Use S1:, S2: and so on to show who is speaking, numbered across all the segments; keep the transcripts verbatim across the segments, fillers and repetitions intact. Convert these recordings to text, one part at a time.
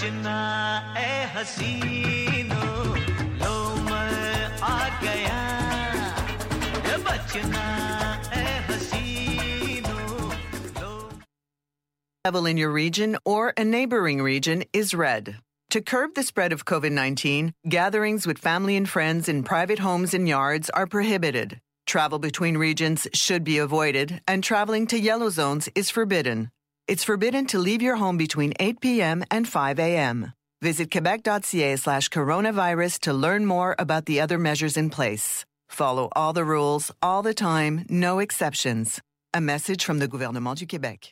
S1: बचना ए हसीनो लो मैं आ गया ये बचना ए हसीनो लो.
S2: Level in your region or a neighboring region is red. To curb the spread of COVID nineteen, gatherings with family and friends in private homes and yards are prohibited. Travel between regions should be avoided, and traveling to yellow zones is forbidden. It's forbidden to leave your home between eight p.m. and five a.m. Visit quebec.ca slash coronavirus to learn more about the other measures in place. Follow all the rules, all the time, no exceptions. A message from the Gouvernement du Québec.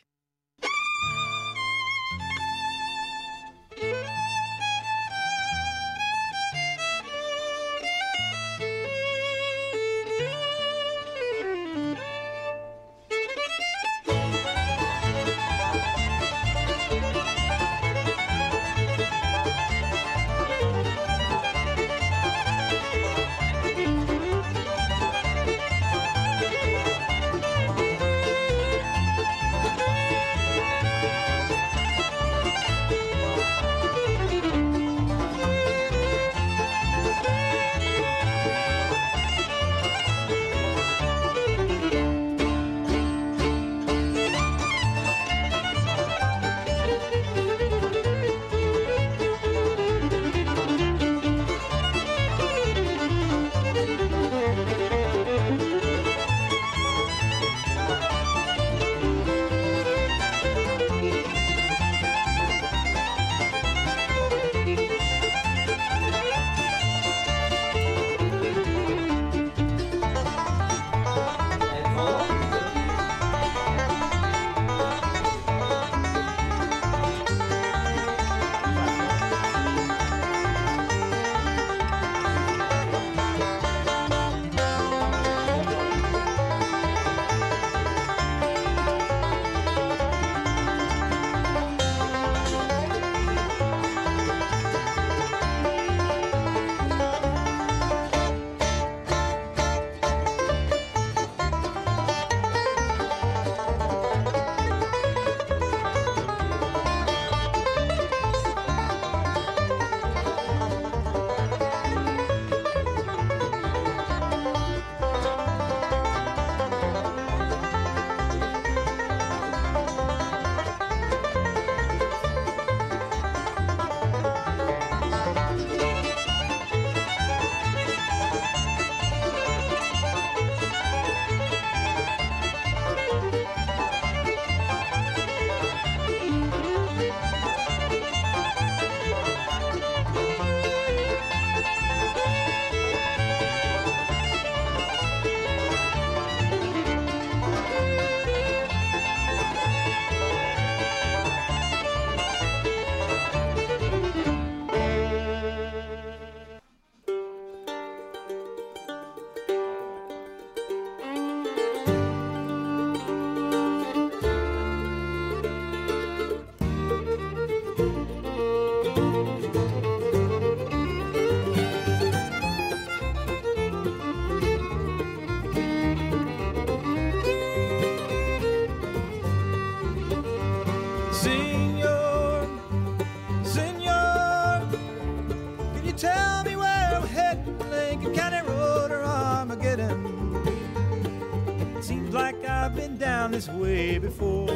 S3: This way before.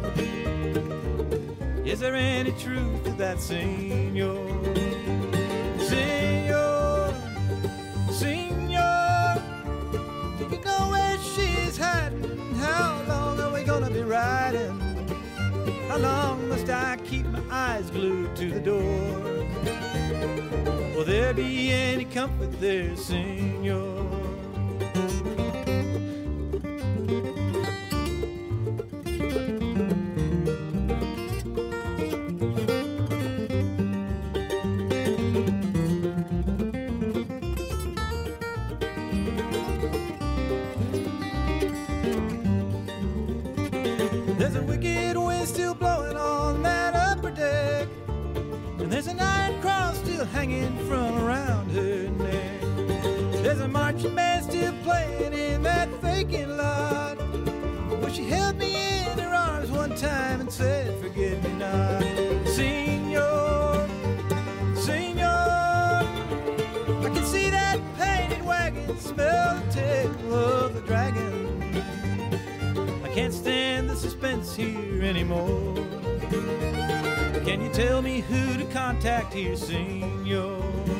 S3: Is there any truth to that, senor? Senor, senor, do you know where she's hiding? How long are we gonna be riding? How long must I keep my eyes glued to the door? Will there be any comfort there, senor? There's a wicked wind still blowing on that upper deck, and there's an iron cross still hanging from around her neck. There's a marching band still playing in that vacant lot, where she held me in her arms one time and said, forget me not. Senor, here anymore. Can you tell me who to contact here, senor?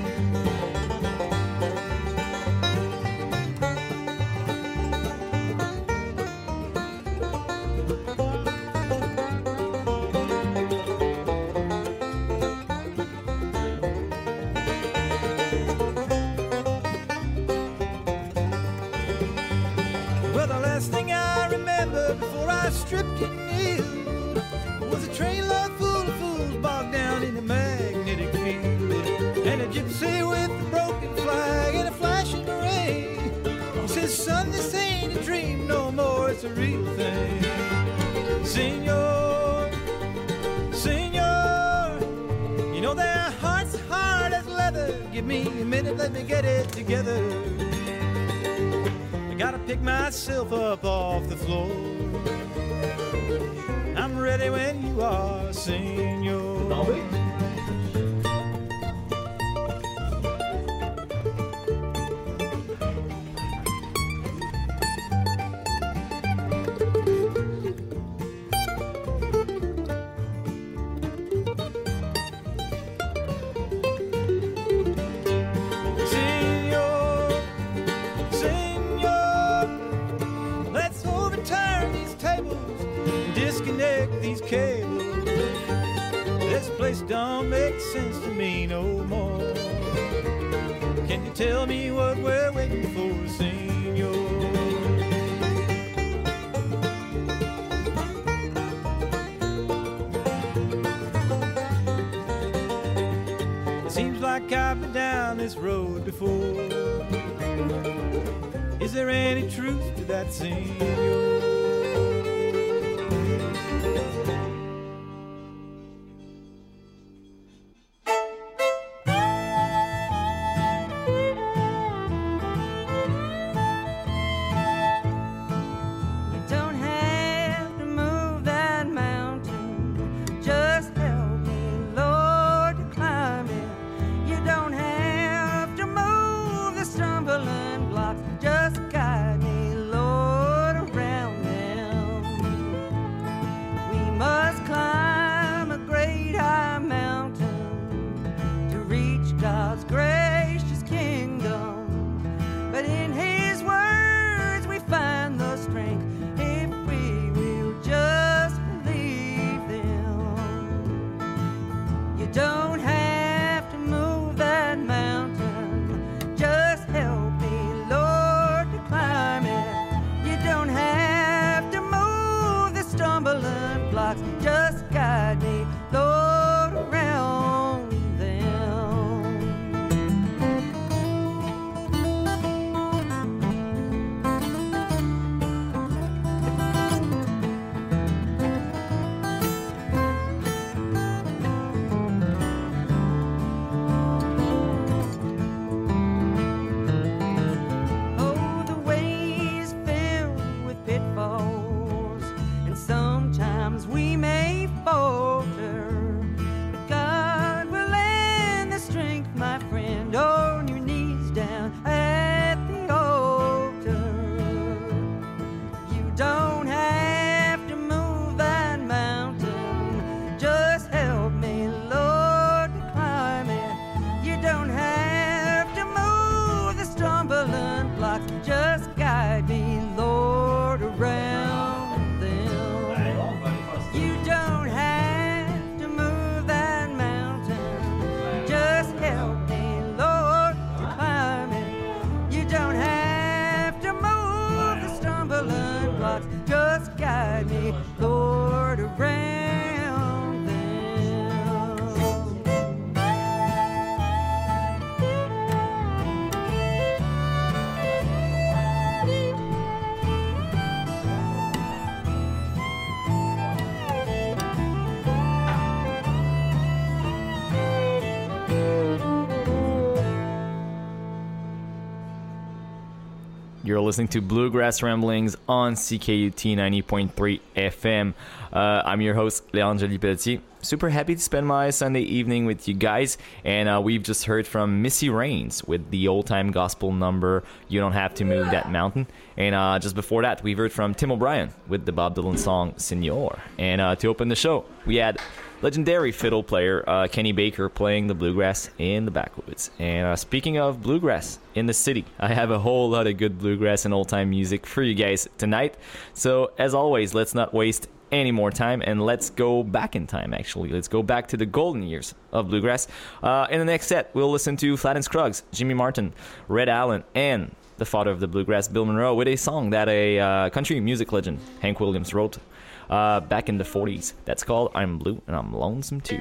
S3: Well, the last thing I remember before I stripped you new was a train load full of fools bogged down in the magnetic field, and a gypsy with a broken flag and a flashing ring. He says, son, this ain't a dream no more, it's a real thing. Senor, senor, you know their hearts hard as leather. Give me a minute, let me get it together. I gotta pick myself up off the floor. I'm ready when you are, senor. Senor, senor, let's overturn these tables and disconnect these cables. This place don't make sense to me no more. Can you tell me what we're waiting for, senor? It seems like I've been down this road before. Is there any truth to that, senor?
S4: Just guide me, Lord, around them. You're listening to Bluegrass Ramblings on C K U T ninety point three F M. Uh, I'm your host, Léon Joly-Pelletier. Super happy to spend my Sunday evening with you guys. And uh, we've just heard from Missy Raines with the old-time gospel number, You Don't Have to Move That Mountain. And uh, just before that, we've heard from Tim O'Brien with the Bob Dylan song, Senor. And uh, to open the show, we had legendary fiddle player uh, Kenny Baker playing the bluegrass in the backwoods. And uh, speaking of bluegrass in the city, I have a whole lot of good bluegrass and old-time music for you guys tonight. So as always, let's not waste any more time, and let's go back in time. Actually, let's go back to the golden years of bluegrass. Uh, in the next set, we'll listen to Flatt and Scruggs, Jimmy Martin, Red Allen, and the father of the bluegrass, Bill Monroe, with a song that a uh, country music legend, Hank Williams, wrote uh, back in the forties. That's called I'm Blue and I'm Lonesome Too.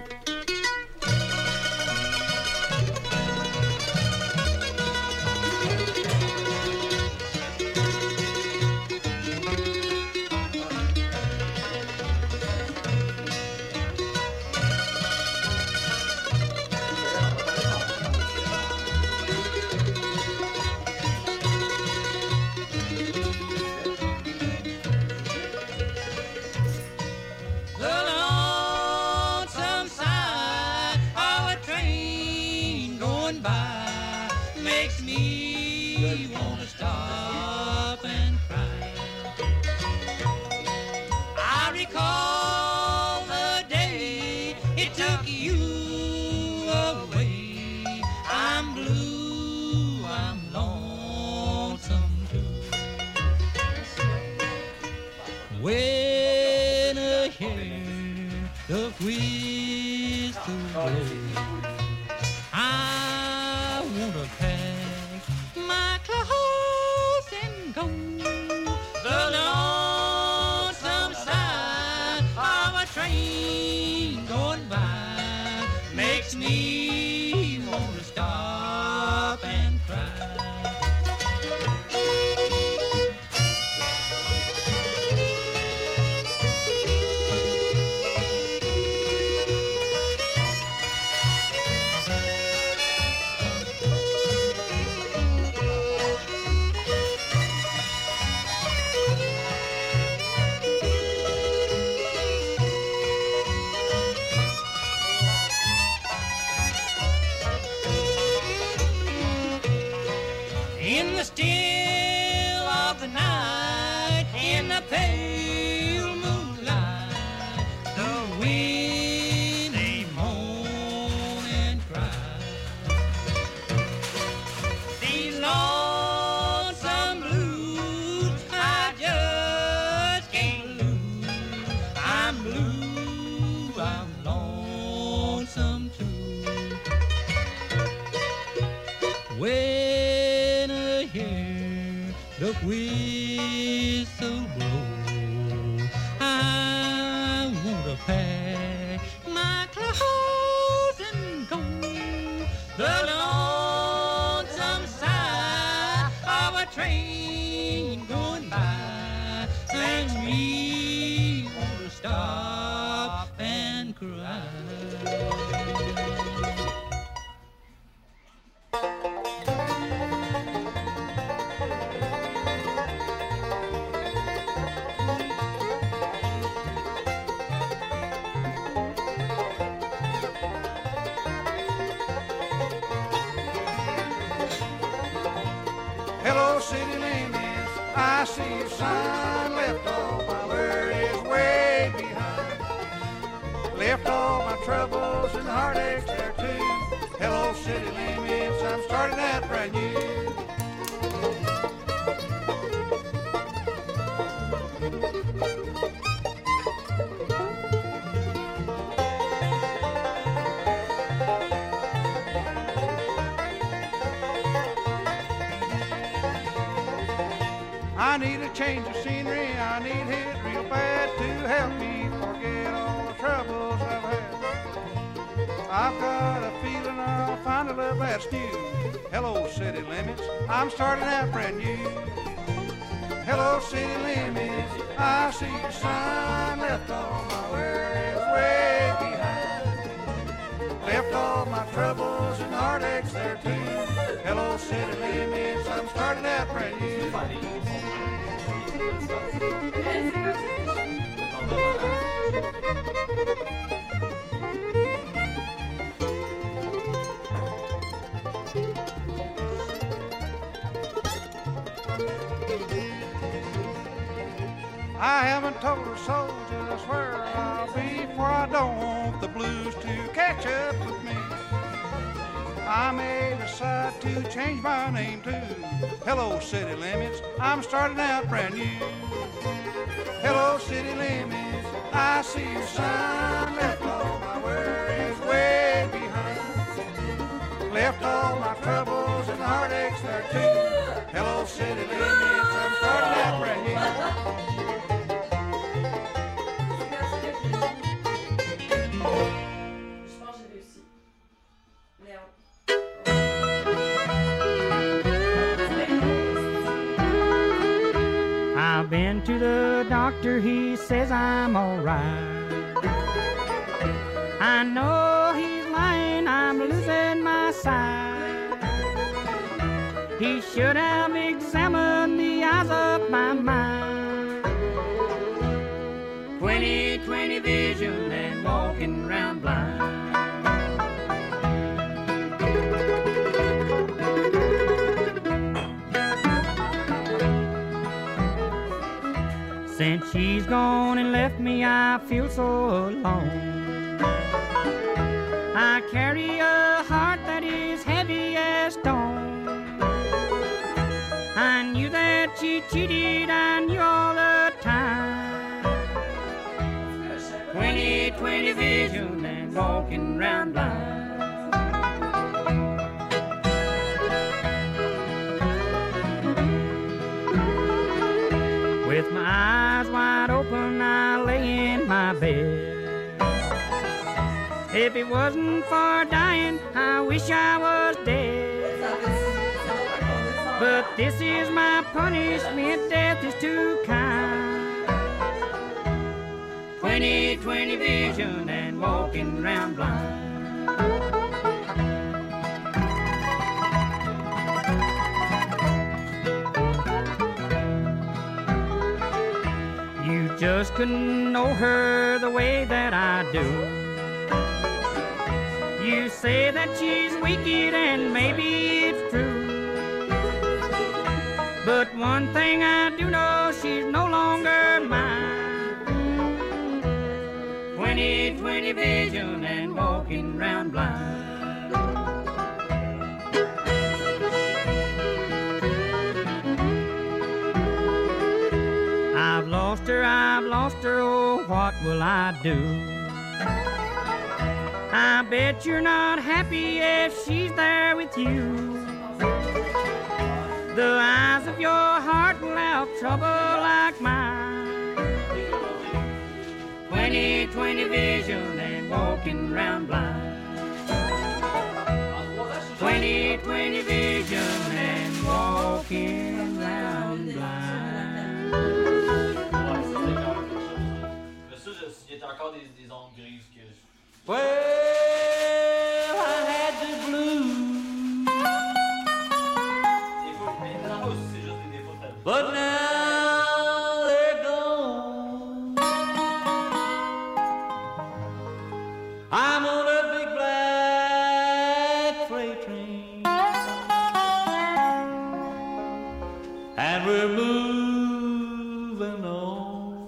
S3: Hello, city limits, I see a sign. Left all my worries way behind. Left all my troubles and heartaches there too. Hello, city limits, I'm starting out brand new. I need a change of scenery, I need it real bad to help me forget all the troubles I've had. I've got a feeling I'll find a love that's new. Hello, city limits, I'm starting out brand new. Hello, city limits, I see your sign. Left all my worries way behind. Left all my troubles and heartaches heartaches there too. Hello, city limits, I'm starting out brand new. I haven't told a soul just where I'll be, for I don't want the blues to catch up with me. I may decide to change my name too. Hello, city limits, I'm starting out brand new. Hello, city limits, I see your sign. Left all my worries way behind. Left all my troubles and heartaches there too. Hello, city limits, I'm starting out brand new.
S5: I've been to the doctor, he says I'm alright. I know he's lying, I'm losing my sight. He should have examined the eyes of my mind. twenty twenty vision and walking round blind. Since she's gone and left me, I feel so alone. I carry a heart that is heavy as stone. I knew that she cheated, I knew all the time. twenty twenty vision and walking round blind. With my eyes wide open, I lay in my bed. If it wasn't for dying, I wish I was dead. But this is my punishment, death is too kind. twenty twenty vision and walking round blind. You just couldn't know her the way that I do. You say that she's wicked and maybe it's true. But one thing I do know, she's no longer mine. twenty twenty vision and walking round blind. I've lost her, I've lost her, oh, what will I do? I bet you're not happy if she's there with you. The eyes of your heart will have trouble like mine. twenty twenty vision and walking round blind. twenty twenty vision and walking round blind.
S6: Mais ça, je- il y a encore des, des ondes grises que je...
S3: Well, I had the blues,
S6: Des fois, mais non, non, c'est juste des défauts de ta
S3: but now they're gone. I'm on a big black freight train, and we're moving on.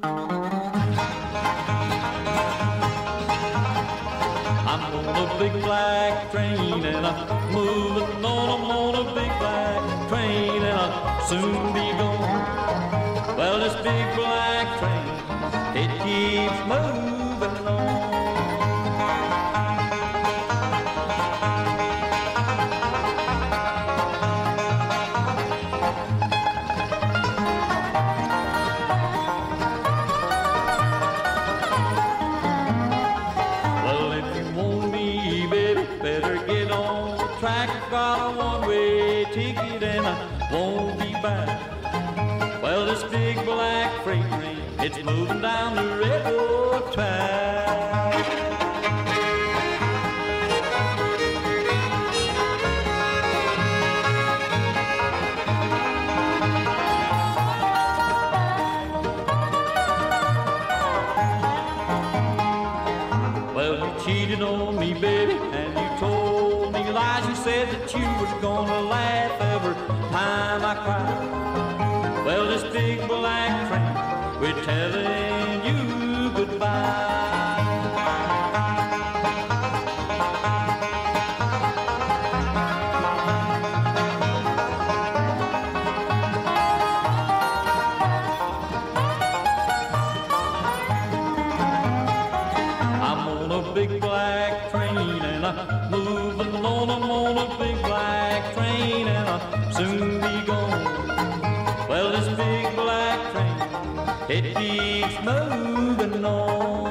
S3: I'm on a big black train and I'm moving on. I'm on a big black train and I'll soon be gone. Well, this big black train, it keeps moving on. Well, if you want me, baby, better get on the track. I've got a one-way ticket and I won't be back. Well, this big black freight train, it's moving down the railroad track. lies you said that you were gonna laugh every time I cried. Well, this big black train, we're telling you goodbye. Big black train and I'm moving along. I'm on a big black train and I'll soon be gone. Well, this big black train, it keeps moving on.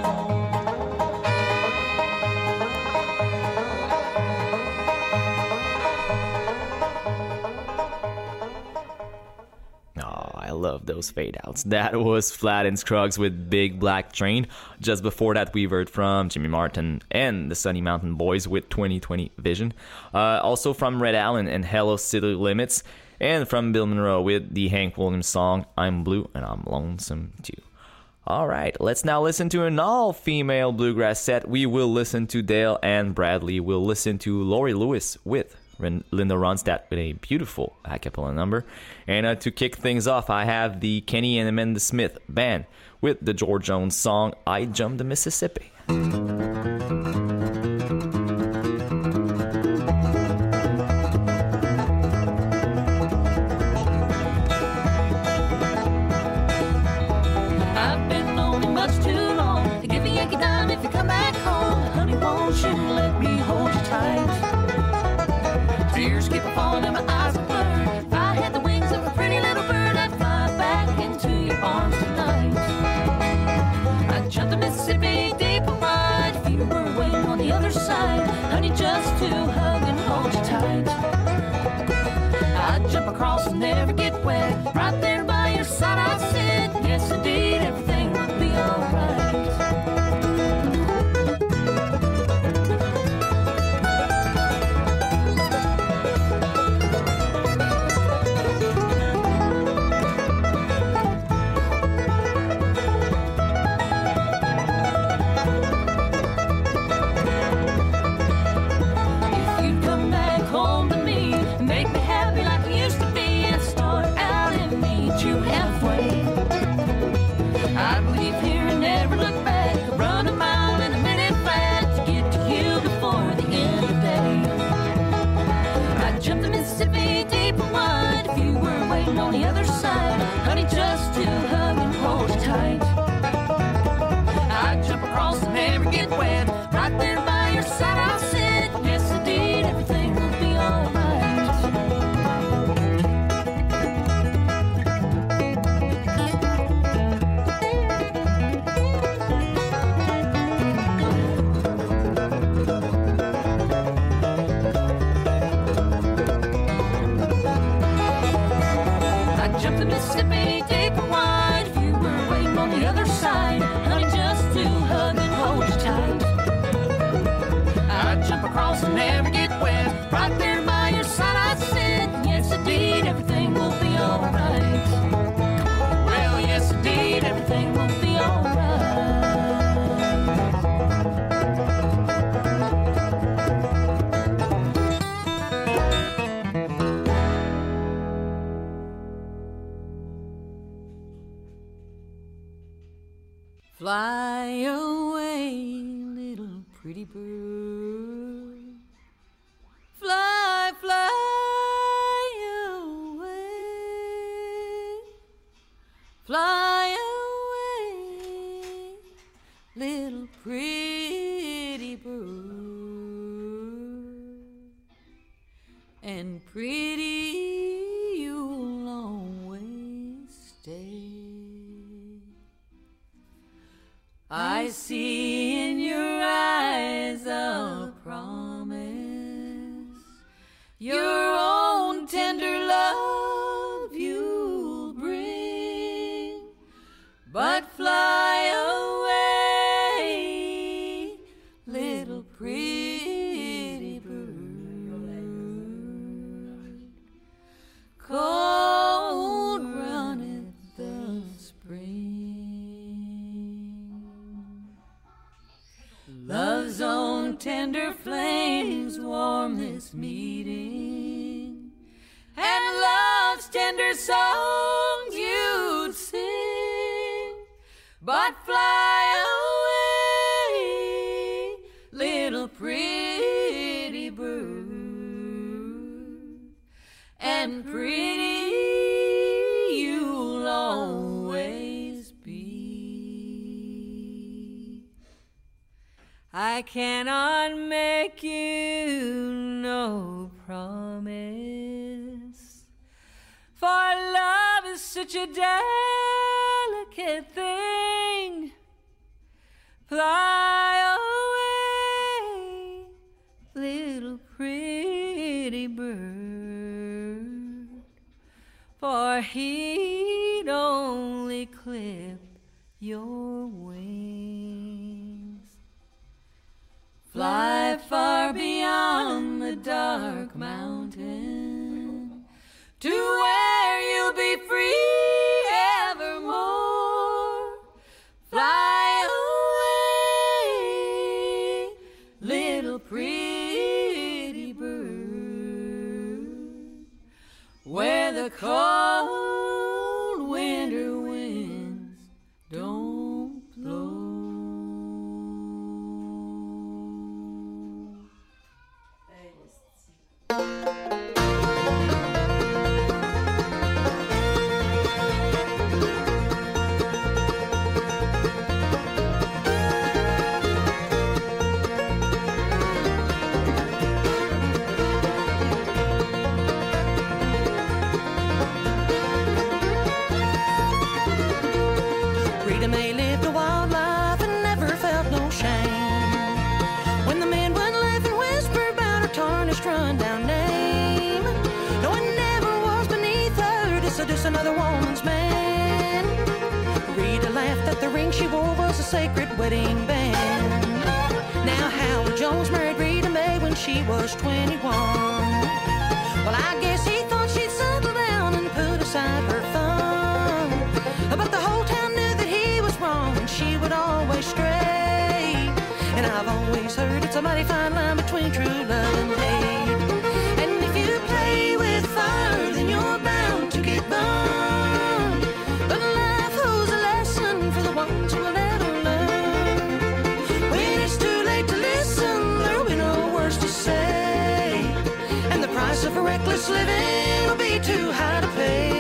S4: I love those fade outs. That was Flat and Scruggs with Big Black Train. Just before that, we've heard from Jimmy Martin and the Sunny Mountain Boys with twenty twenty Vision. Uh, also from Red Allen and Hello City Limits. And from Bill Monroe with the Hank Williams song, I'm Blue and I'm Lonesome Too. All right, let's now listen to an all-female bluegrass set. We will listen to Dale and Bradley. We'll listen to Lori Lewis with Linda Ronstadt with a beautiful a cappella number. And uh, to kick things off, I have the Kenny and Amanda Smith Band with the George Jones song, I Jumped the Mississippi.
S7: I've been lonely much too long to give a Yankee dime if you come back home. Honey, won't you let me hold you tight? Tears keep falling and my eyes are blurred. If I had the wings of a pretty little bird, I'd fly back into your arms tonight. I'd jump the Mississippi deep and wide if you were waiting on the other side. Honey, just to hug and hold you tight. I'd jump across and never get wet. Right there by your side I'd sit. Yes, indeed, everything would be alright. On the other side, honey, just to hug and hold you tight. I'd jump across and never get wet. Right there by your side I'll sit. Yes, indeed, everything will be alright. Jump the Mississippi deep and wide if you were waiting on the other side, honey, just to hug and hold you tight. I'd jump across and never get wet. Right there by your side I'd sit. Yes, indeed, everything will be alright. Well, yes, indeed, everything will be alright. Fly away, little pretty bird. Fly, fly away. Fly away, little pretty bird. And pretty you'll always stay. I see in your eyes a promise, your own tender love you'll bring, but fly away, little pretty bird. Cold runneth the spring. Love's own tender flames warm this this meeting, and love's tender songs you'd sing, but fly away, little pretty bird, and pretty you'll always be. I cannot make you no promise, for love is such a delicate thing. Fly away, little pretty bird, for he'd only clip your wings. Fly far beyond the dark mountain, to where you'll be free evermore. Fly away, little pretty bird, where the cold winter winds don't blow.
S8: Rita Mae lived a wild life and never felt no shame. When the men would laugh and whisper about her tarnished, run-down name, no, it never was beneath her to seduce another woman's man. Rita laughed that the ring she wore was a sacred wedding band. Now Howard Jones married Rita Mae when she was twenty-one. Well, I guess he thought she'd settle down and put aside her fun, but the whole town knew that he was wrong and she would always stray. And I've always heard it's a mighty fine line between true love and hate. And if you play with fire, then you're bound to get burned. But life holds a lesson for the ones who will never learn. When it's too late to listen, there'll be no words to say, and the price of a reckless living will be too high to pay.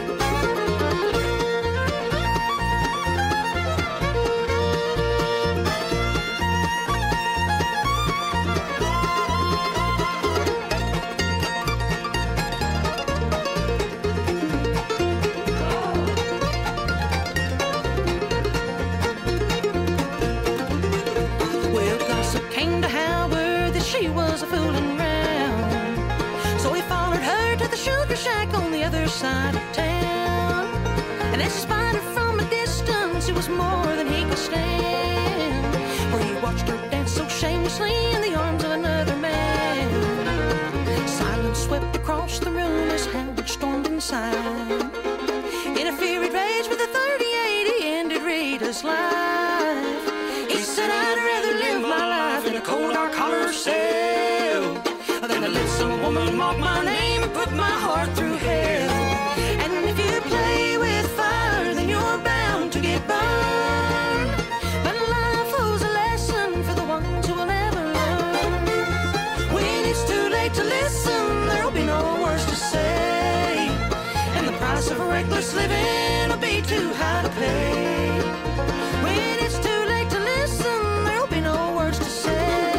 S8: Well, gossip came to Howard that she was a fooling round, so he followed her to the sugar shack on the other side of town. And as he spied her from a distance, it was more than he could stand, for he watched her dance so shamelessly in the arms of another man. Silence swept across the room as Howard stormed inside. In a fury rage with a thirty-eight, he ended Rita's life. He said, I'd rather live my life in a cold dark collar cell than to let some woman mock my name and put my heart through hell. And if you play with fire, then you're bound to get burned. But life holds a lesson for the ones who will never learn. When it's too late to listen, there'll be no words to say, and the price of a reckless living will be too high to pay. When it's too late to listen, there'll be no words to say.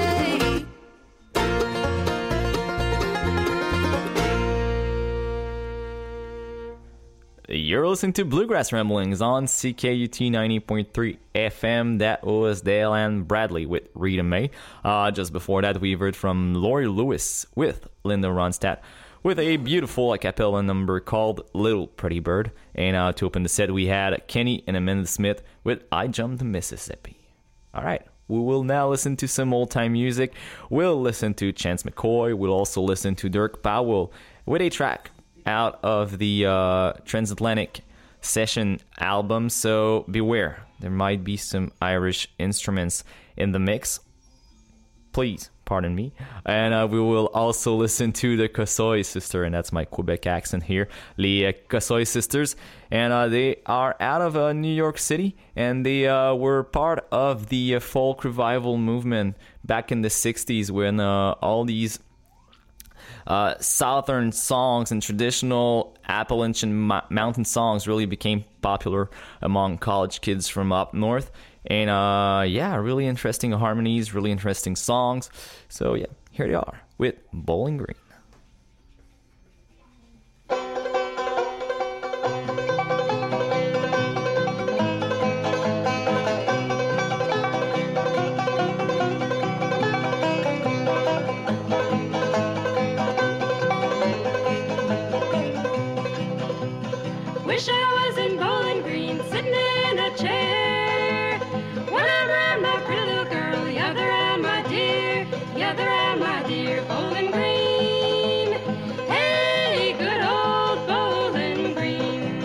S4: You're listening to Bluegrass Ramblings on C K U T ninety point three F M. That was Dale Ann Bradley with Rita Mae. Uh, just before that, we heard from Laurie Lewis with Linda Ronstadt with a beautiful a cappella number called Little Pretty Bird. And uh, to open the set, we had Kenny and Amanda Smith with I Jumped the Mississippi. All right. We will now listen to some old-time music. We'll listen to Chance McCoy. We'll also listen to Dirk Powell with a track out of the uh, Transatlantic Session album, so beware. There might be some Irish instruments in the mix. Please Pardon me. And uh, we will also listen to the Cossoy Sister, and that's my Quebec accent here. Les uh, Cossoy Sisters. And uh, they are out of uh, New York City, and they uh, were part of the uh, folk revival movement back in the sixties when uh, all these uh, southern songs and traditional Appalachian ma- mountain songs really became popular among college kids from up north. And uh, yeah, really interesting harmonies, really interesting songs. So yeah, here they are with Bowling Green.
S9: Wish I was in Bowling Green, sitting in a chair. One arm around my pretty little girl, the other around my dear, the other around my dear Bowling Green. Hey, good old Bowling Green.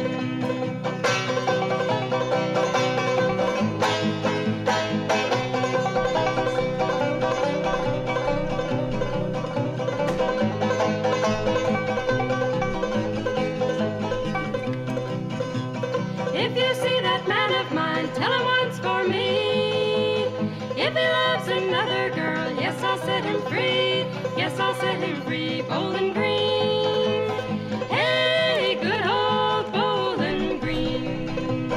S9: If you see that man of mine, tell him once for me. If he loves another girl, yes, I'll set him free. Yes, I'll set him free. Bowling Green. Hey, good old Bowling Green.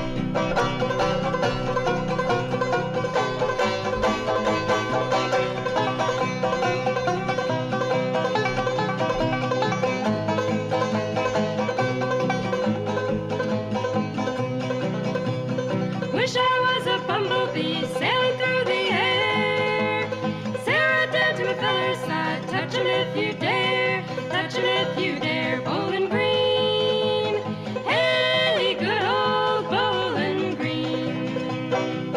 S9: Wish I was a bumblebee sailing through the air. Sarah down to my feller's side, touch him if you dare, touch him if you dare. Bowling Green. Hey, good old Bowling Green.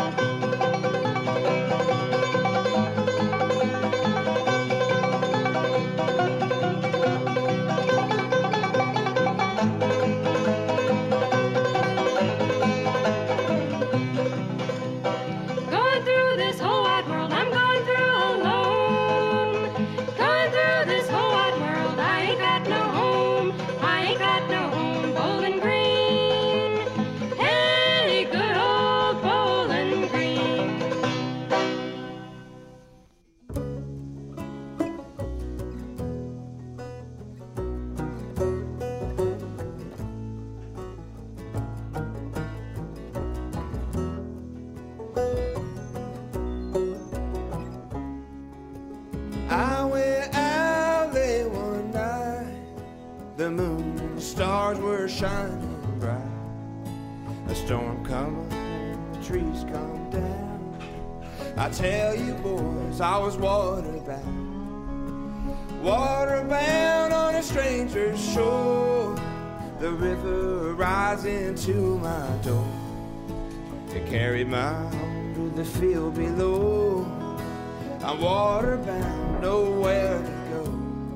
S9: Going through this whole wide world, I'm going through alone. Going through this whole wide world, I ain't got no home. I ain't got no home. Bowling Green. Hey, good old Bowling Green.
S3: I went out late one night. The moon and stars were shining bright. A storm come up and the trees come down. I tell you boys, I was waterbound. Waterbound on a stranger's shore. The river rising to my door. It carried my home to the field below. I'm waterbound, nowhere to go.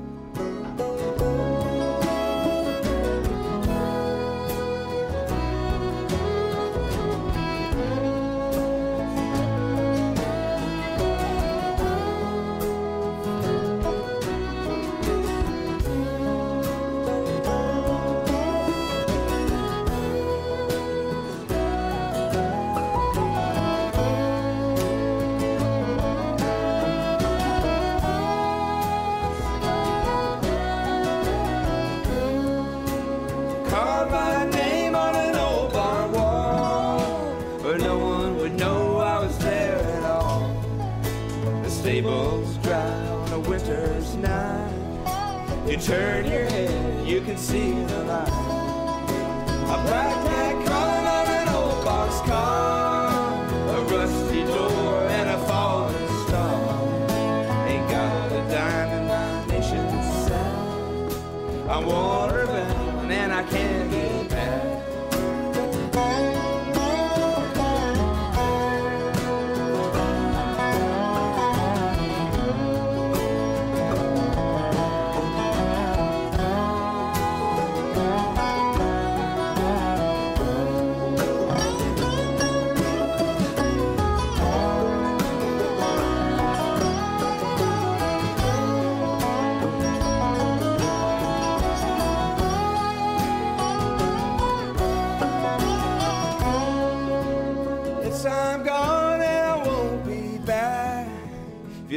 S3: Carved my name on an old barn wall, but no one would know I was there at all. The stable's dry on a winter's night. You turn your head, you can see the light. A black cat crawling on an old box car, a rusty door and a falling star. Ain't got a dime in my nation's south. I'm waterbound and I can't get back.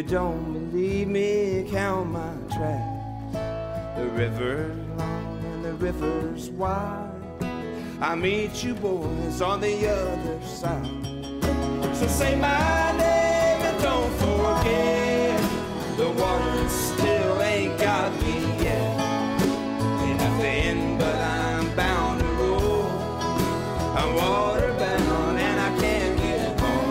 S10: you don't believe me, count my tracks. The river's long and the river's wide. I meet you boys on the other side. So say my name and don't forget, the water still ain't got me yet. Ain't nothing but I'm bound to roll. I'm water bound and I can't get home.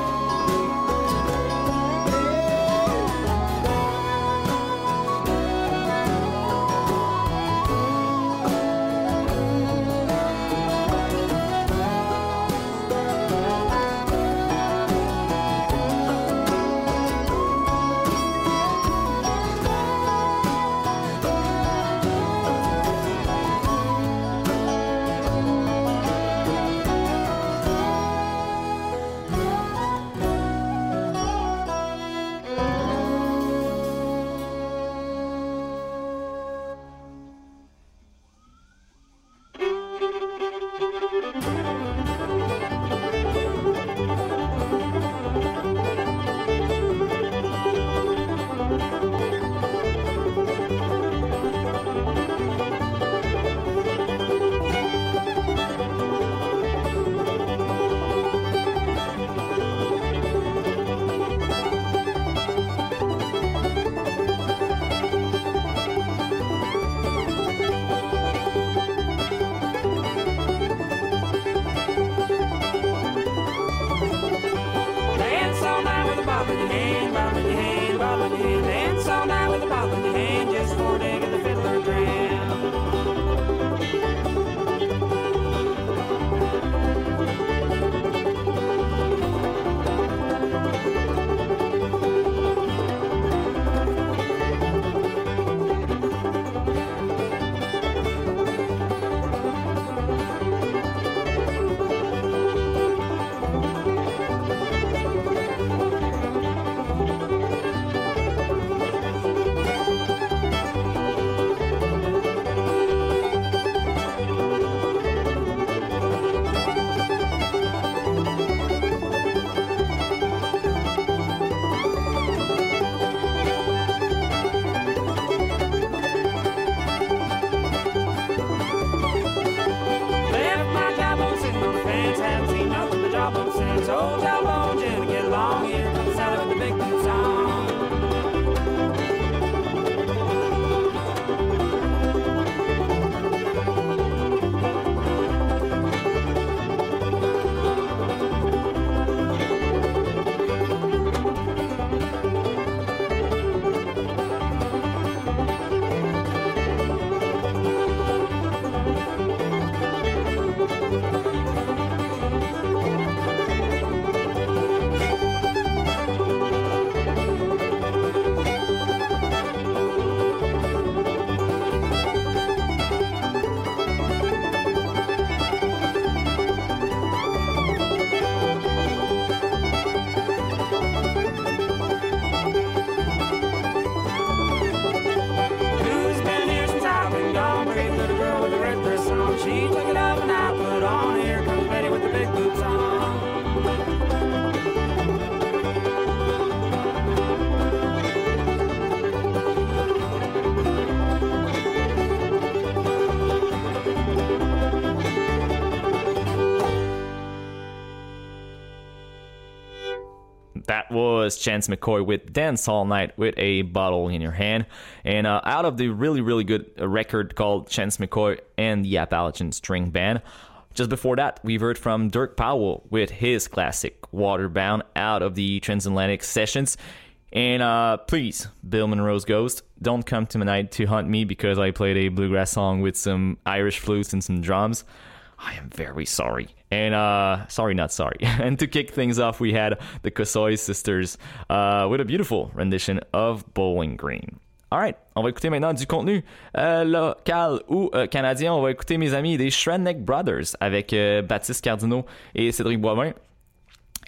S4: That was Chance McCoy with Dance All Night with a Bottle in Your Hand. And uh, out of the really, really good record called Chance McCoy and the Appalachian String Band. Just before that, we've heard from Dirk Powell with his classic Waterbound out of the Transatlantic Sessions. And uh, please, Bill Monroe's Ghost, don't come to my night to hunt me because I played a bluegrass song with some Irish flutes and some drums. I am very sorry. And, uh, sorry, not sorry. And to kick things off, we had the Kosoy Sisters uh, with a beautiful rendition of Bowling Green. Alright, on va écouter maintenant du contenu euh, local ou euh, canadien. On va écouter, mes amis, des Shredneck Brothers avec euh, Baptiste Cardinaux et Cédric Boivin.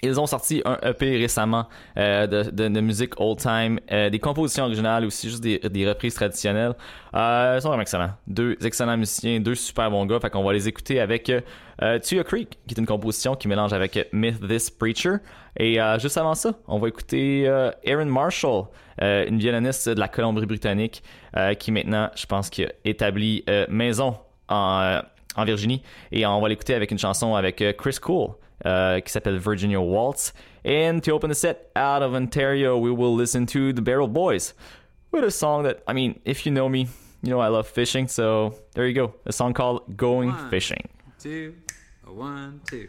S4: Ils ont sorti un E P récemment euh, de, de, de musique old time, euh, des compositions originales aussi, juste des, des reprises traditionnelles. Euh, ils sont vraiment excellents. Deux excellents musiciens, deux super bons gars. Fait qu'on va les écouter avec euh, Tuya Creek, qui est une composition qui mélange avec Myth This Preacher. Et euh, juste avant ça, on va écouter euh, Erin Marshall, euh, une violoniste de la Colombie-Britannique, euh, qui maintenant, je pense, qui a établi euh, maison en, euh, en Virginie. Et on va l'écouter avec une chanson avec euh, Chris Cool. Uh, qui s'appelle Virginia Waltz. And to open the set out of Ontario, we will listen to the Barrel Boys with a song that, I mean, if you know me, you know I love fishing, so there you go. A song called Going
S11: one,
S4: Fishing.
S11: Two, one, two.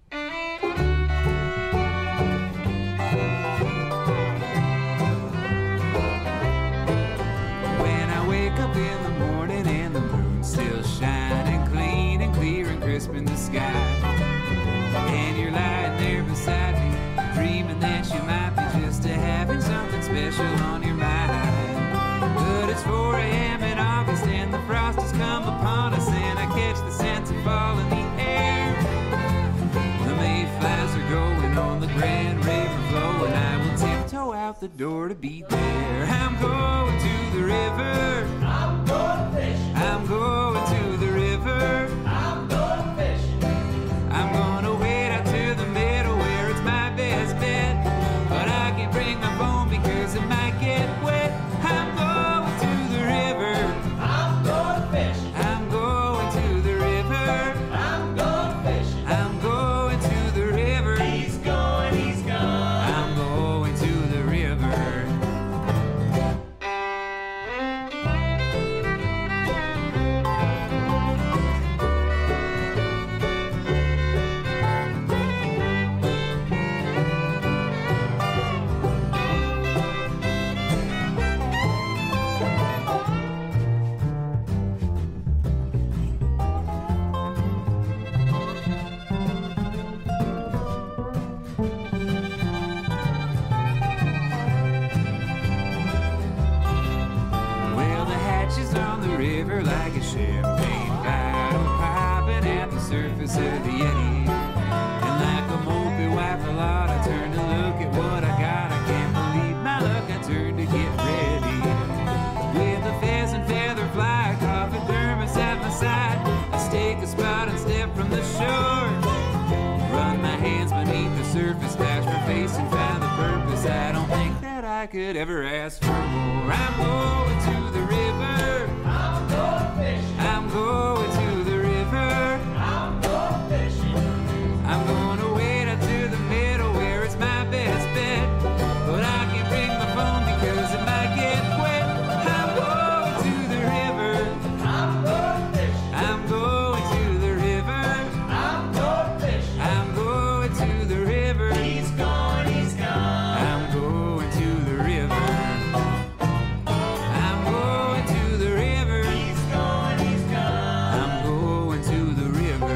S11: When I wake up in the morning and the moon's still shining clean and clear and crisp in the sky, and you're lying there beside me, dreaming that you might be just having something special on your mind. But it's four a.m. in August and the frost has come upon us, and I catch the scent of fall in the air. The mayflies are going on the Grand River flow, and I will tiptoe out the door to be there. I'm going to the river. I'm going fishing. I'm going to the river. I'm going fishing. I'm gonna wait out to the middle where it's my best bet, but I can't bring my phone because it might get wet. I'm going to the river. I'm going fishing. I'm going to the river. I'm going fishing. I'm going to the river. He's going, he's gone. I'm going to the river. Well, the hatch is on the river like a champagne bottle popping at the surface of the eddy. And like a mopey wife a lot, I turn to look at what I got. I can't believe my luck, I turn to get ready. With a pheasant feather fly, coffee thermos at my side, I stake a spot and step from the shore. Run my hands beneath the surface, dash my face and find the purpose. I don't think that I could ever ask for more. I'm going to the river. I'm going fishing. I'm going to the river. I'm going fishing. I'm gonna wait out to the middle where it's my best bet, but I can't bring my phone because it might get wet. I'm going to the river. I'm going fishing. I'm going to the river. I'm going fishing. I'm going to the river. He's gone, he's gone. I'm going to the river. I'm going to the river. He's gone, he's gone. I'm going to the river.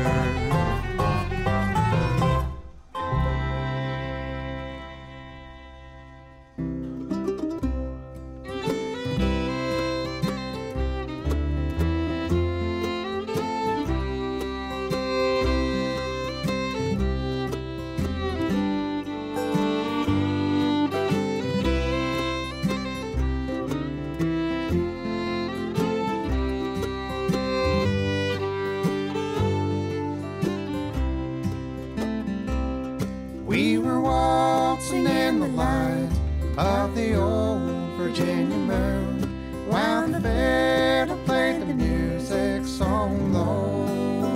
S12: We were waltzing in the light of the old Virginia moon, while the fiddle played the music so low.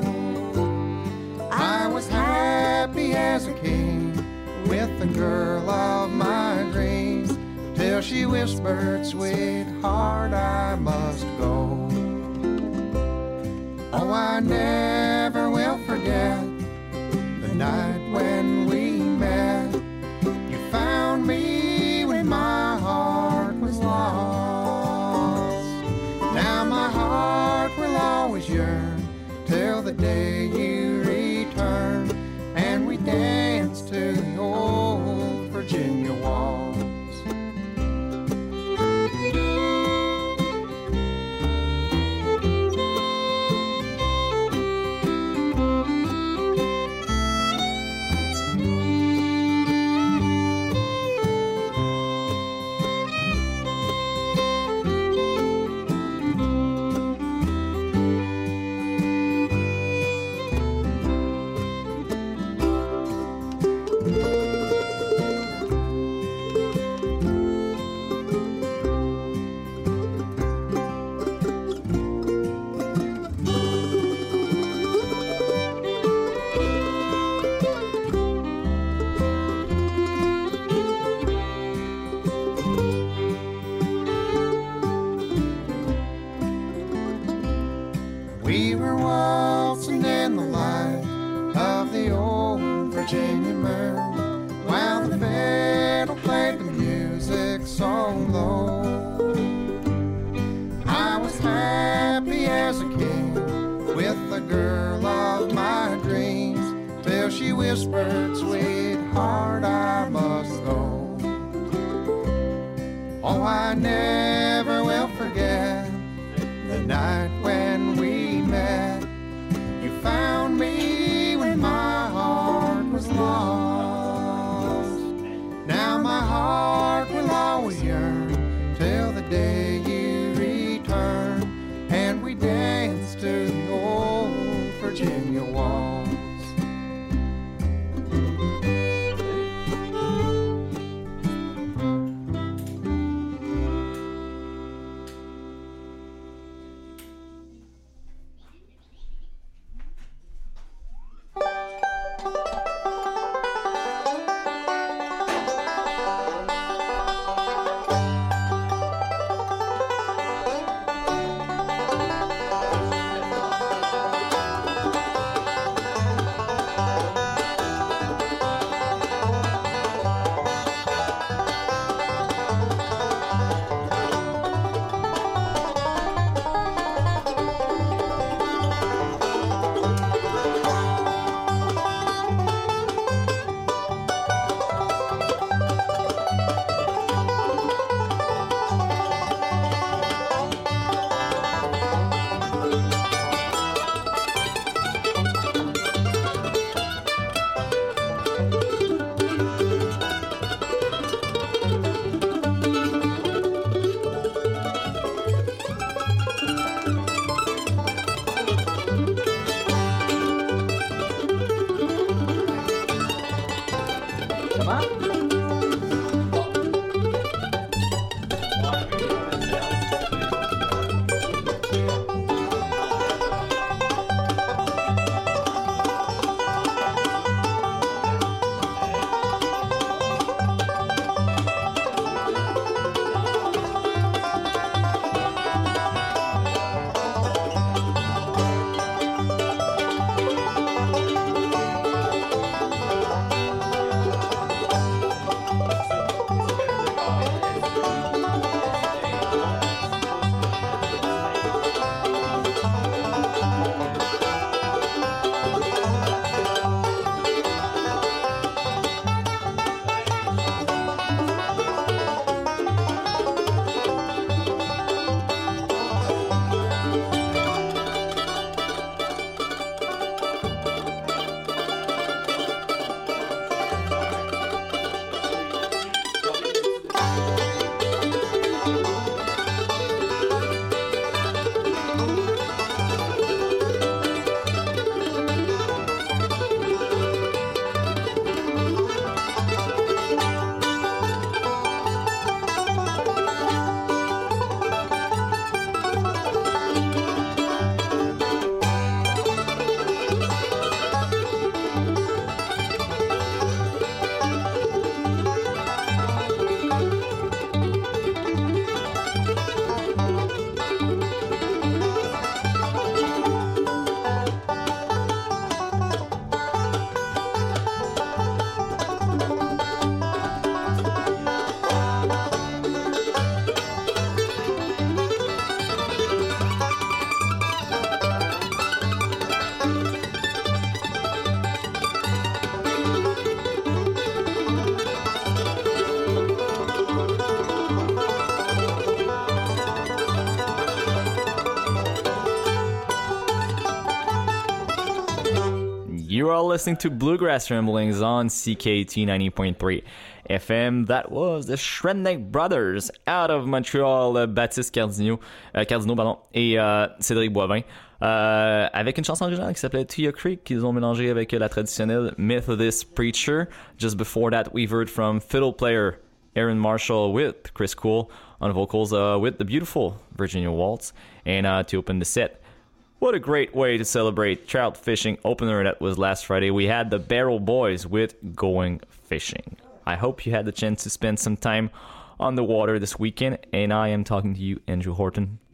S12: I was happy as a king with the girl of my dreams, till she whispered, "Sweetheart, I must go." Oh, I never will forget the night when we met. You found me when my heart was lost. Now my heart will always yearn till the day you return, and we dance to the old Virginia waltz. We were waltzing in the light of the old Virginia moon, while the fiddle played the music so low. I was happy as a king with the girl of my dreams, till she whispered, sweetheart, I must go. Oh, I never will forget the night when we met. You found me when my heart was lost. Now my heart will always yearn till the day you return, and we dance to the old Virginia waltz.
S4: You are listening to Bluegrass Ramblings on C K U T ninety point three F M. That was the Shredneck Brothers out of Montreal, uh, Baptiste Cardino, euh, Cardino pardon, et euh, Cédric Boivin, euh, avec une chanson originale qui s'appelait Tia Creek qu'ils ont mélangé avec la traditionnelle Methodist Preacher. Just before that, we've heard from fiddle player Aaron Marshall with Chris Cool on vocals uh, with the beautiful Virginia Waltz. And uh, to open the set, what a great way to celebrate trout fishing opener that was last Friday. We had the Barrel Boys with Going Fishing. I hope you had the chance to spend some time on the water this weekend, and I am talking to you, Andrew Horton.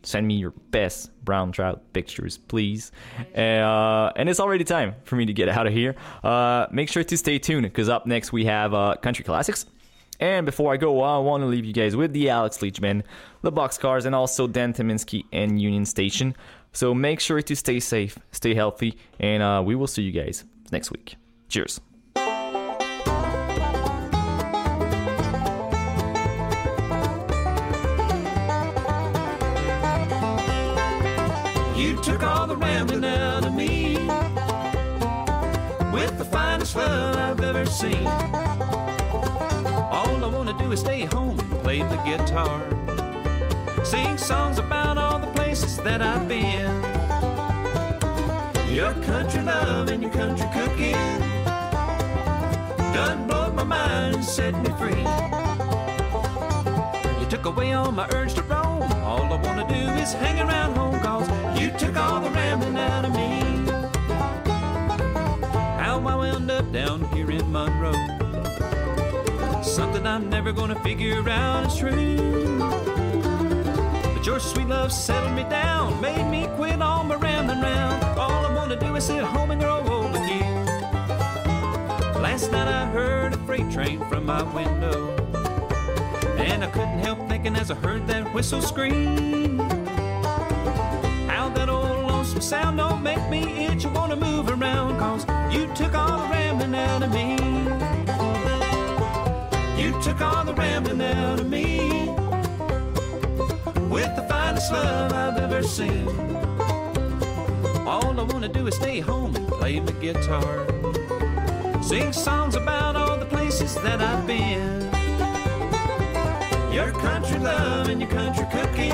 S4: Send me your best brown trout pictures, please. Uh, and it's already time for me to get out of here. Uh, make sure to stay tuned, because up next we have uh, Country Classics. And before I go, I want to leave you guys with the Alex Leachman, the Boxcars, and also Dan Tyminski and Union Station. So make sure to stay safe, stay healthy, and uh, we will see you guys next week. Cheers.
S10: You took all the rambling out of me with the finest love I've ever seen. All I want to do is stay home and play the guitar, sing songs about all the places that I've been. Your country love and your country cooking done blowed my mind and set me free. You took away all my urge to roam. All I want to do is hang around home, cause you took all the rambling out of me. How I wound up down here in Monroe, something I'm never gonna figure out is true. But your sweet love settled me down, made me quit all my rambling round. All I wanna do is sit home and grow old with you. Last night I heard a freight train from my window, and I couldn't help thinking as I heard that whistle scream, how that old lonesome sound don't make me itch. I wanna move around, cause you took all the rambling out of me. You took all the rambling out of me with the finest love I've ever seen. All I wanna do is stay home and play the guitar, sing songs about all the places that I've been. Your country love and your country cooking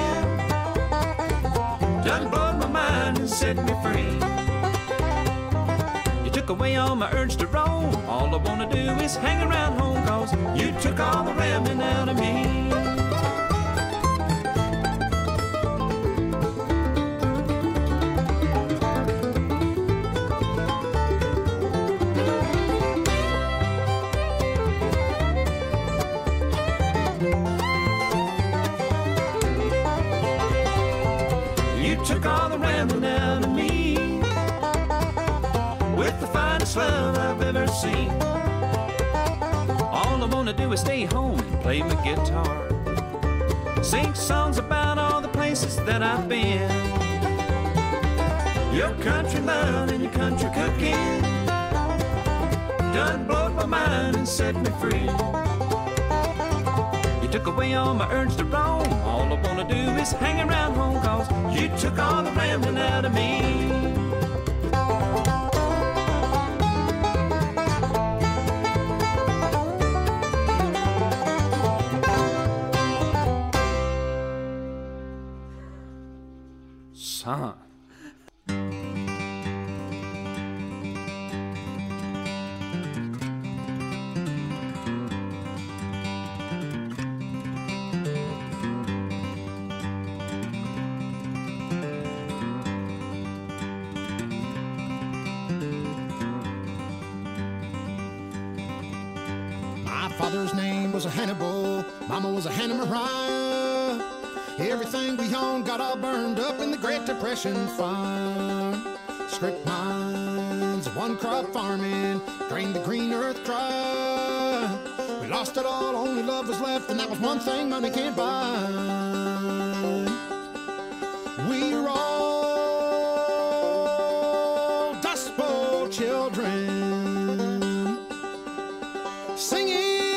S10: done blowed my mind and set me free. You took away all my urge to roam. All I wanna do is hang around home, cause you took all the rambling out of me. Took all the rambling out of me with the finest love I've ever seen. All I wanna do is stay home and play my guitar, sing songs about all the places that I've been. Your country love and your country cooking done blowed my mind and set me free. Took away all my urge to roam. All I wanna do is hang around home, cause you took all the rambling out of me.
S11: Son.
S12: Father's name was a Hannibal, Mama was a Hannah Mariah. Everything we owned got all burned up in the Great Depression fire. Strict mines, one crop farming, drained the green earth dry. We lost it all, only love was left, and that was one thing money can't buy. We were all Dust Bowl children, singing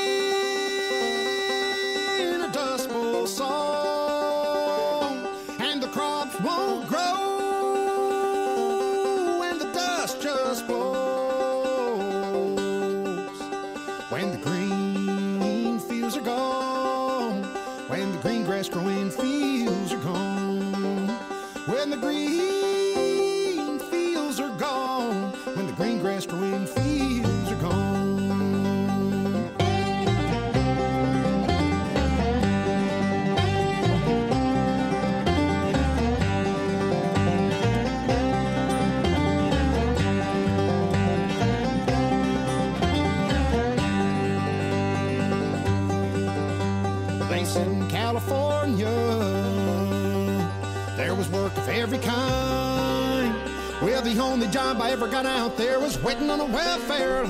S12: song, and the crops won't grow, and the dust just blows. When the green fields are gone, when the green grass growing fields are gone, when the green fields are gone, when the green grass growing fields are gone. In California, Well, the only job I ever got out there was waiting on a welfare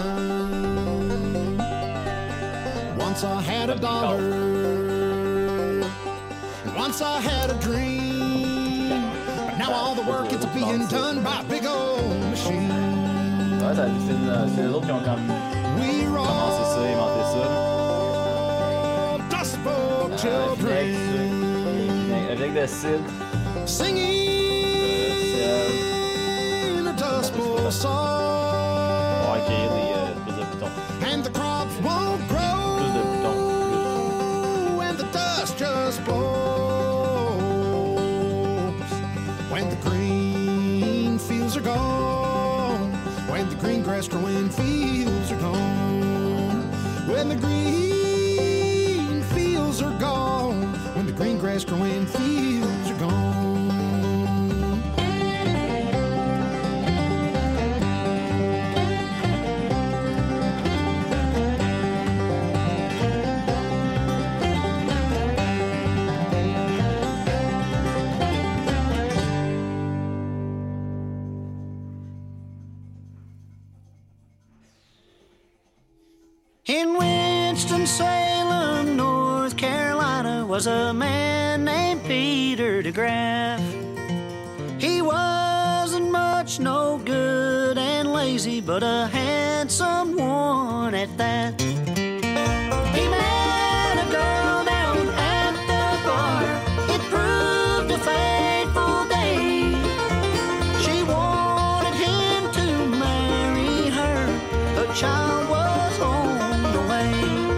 S12: line. Once I had a dollar, and once I had a dream. But now all the work is being done by a big old machine.
S4: Ouais, c'est une- c'est les autres qui ont comme commencé ça, inventé ça.
S12: Dust Bowl
S4: Ah,
S12: children.
S4: Avec de Sid.
S12: Singing the Dust Bowl song.
S4: Ouais, ok, les euh, plus de boutons.
S12: And the crops won't grow.
S4: Plus de boutons.
S12: And the dust just blows. When the green fields are gone. When the green grass growing fields are gone. When the green fields are gone. When the green grass growing fields are gone.
S13: In Winston-Salem, North Carolina, was a man named Peter DeGraff. He wasn't much no good and lazy, but a handsome one at that. He met a girl down at the bar. It proved a fateful day. She wanted him to marry her. A child was on the way.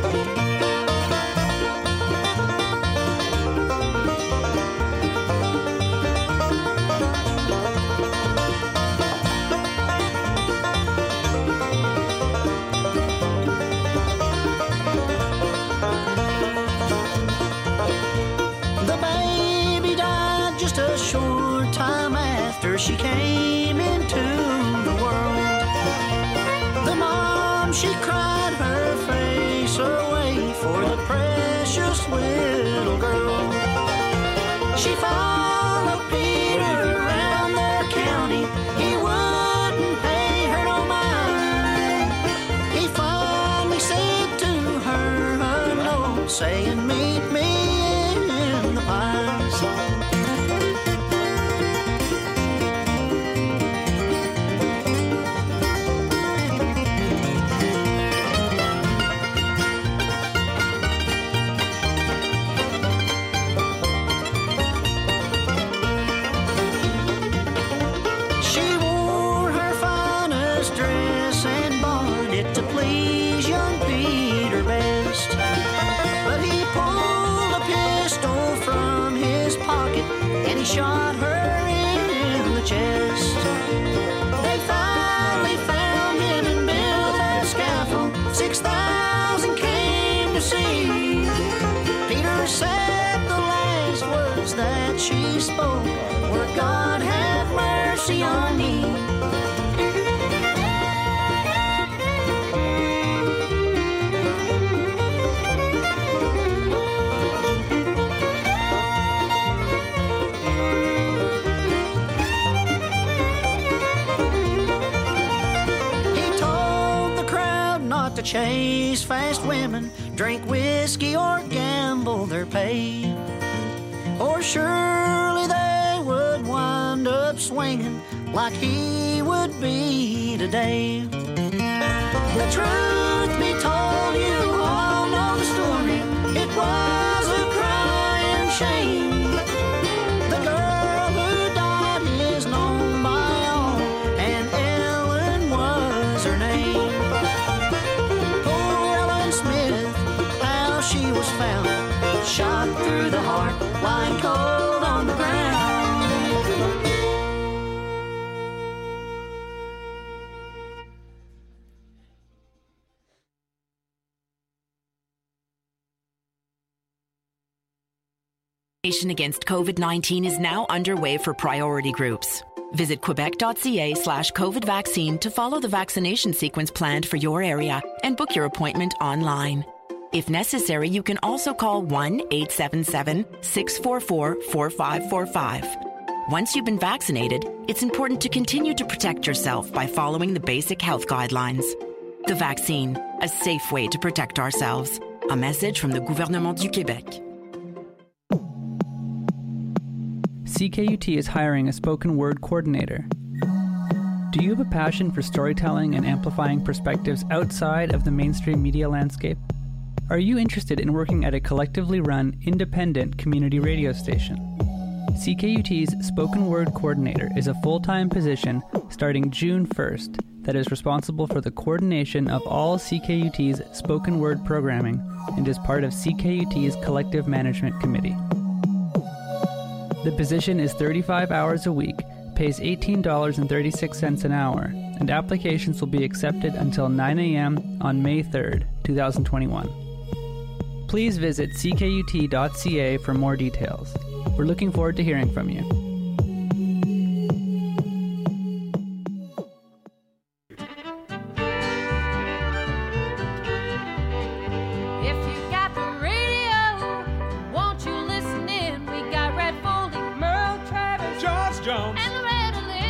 S13: The baby died just a short time after she came into the world. The mom, she cried her face away for the precious little girl. She followed Peter around the county. He wouldn't pay her no mind. He finally said to her a note saying, meet me in the pines. She wore her finest dress and bonnet to please young Peter best. But he pulled a pistol from his pocket and he shot her in the chest. They finally found him and built that scaffold. Six thousand came to see. Peter said the last words that she spoke were, God have mercy on me. He told the crowd not to chase fast women, drink whiskey or gamble their pay, or surely they would wind up swinging like he would be today. The truth be told, you all know the story. It was a crying shame. The girl who died is known by all, and Ellen was her name. Poor Ellen Smith, how she was found, shot through the heart, lying cold on the ground.
S14: Vaccination against COVID nineteen is now underway for priority groups. Visit quebec.ca slash COVID vaccine to follow the vaccination sequence planned for your area and book your appointment online. If necessary, you can also call one eight seven seven, six four four, four five four five. Once you've been vaccinated, it's important to continue to protect yourself by following the basic health guidelines. The vaccine, a safe way to protect ourselves. A message from the Gouvernement du Québec.
S15: C K U T is hiring a spoken word coordinator. Do you have a passion for storytelling and amplifying perspectives outside of the mainstream media landscape? Are you interested in working at a collectively run, independent community radio station? C K U T's Spoken Word Coordinator is a full-time position starting June first that is responsible for the coordination of all C K U T's spoken word programming and is part of C K U T's Collective Management Committee. The position is thirty-five hours a week, pays eighteen dollars and thirty-six cents an hour, and applications will be accepted until nine a.m. on May third, twenty twenty-one. Please visit c k u t dot c a for more details. We're looking forward to hearing from you.